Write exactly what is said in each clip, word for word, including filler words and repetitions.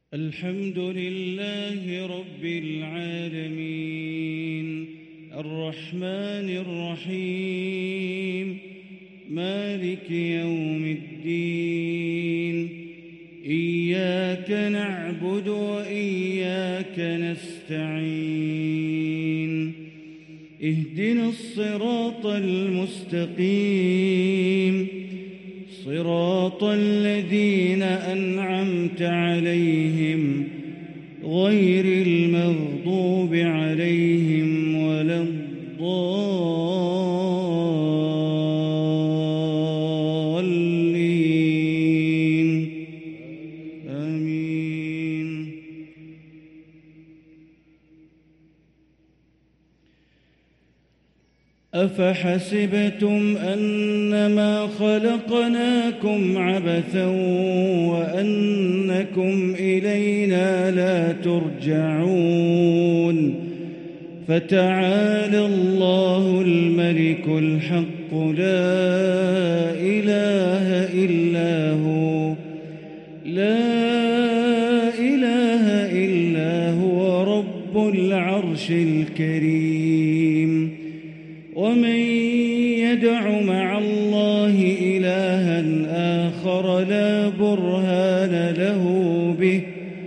الحمد لله رب العالمين الرحمن الرحيم مالك يوم الدين إياك نعبد وإياك نستعين اهدنا الصراط المستقيم صراط الذين أنعمت عليهم غير المغضوب عليهم ولا الضالين آمين. أفحسبتم أنما خلقناكم عبثا وأنكم إلينا لا ترجعون فتعالى الله الملك الحق لا إله إلا هو لا إله إلا هو رب العرش الكريم. ومن يدع مع الله إلها آخر لا برهان له به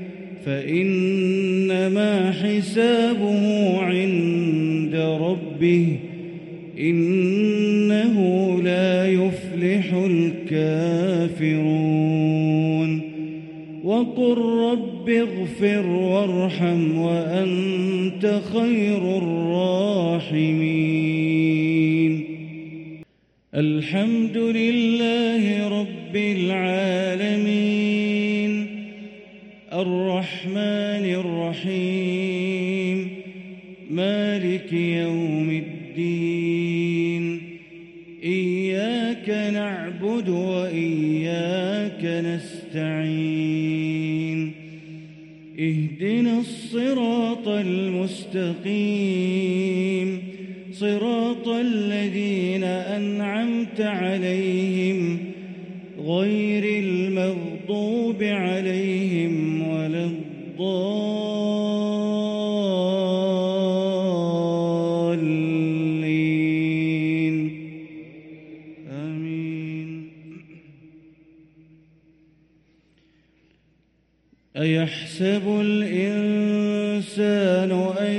فإنما حسابه عند ربه إنه لا يفلح الكافرون. وقل رب اغفر وارحم وأنت خير الراحمين. الحمد لله رب العالمين الرحمن الرحيم مالك يوم الدين إياك نعبد وإياك نستعين اهدنا الصراط المستقيم صراط الذين أنعمت عليهم غير المغضوب عليهم ولا الضالين آمين. أيحسب الإنسان أن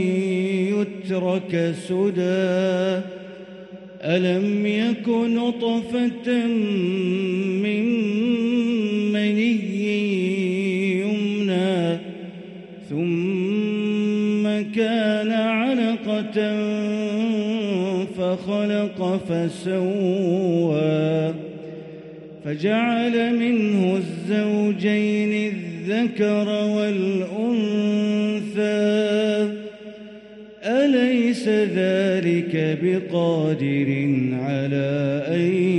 يترك سدى ألم يك نطفة من مني يمنى ثم كان علقة فخلق فسوى فجعل منه الزوجين الذكر والأنثى أليس ذلك بقادر على أن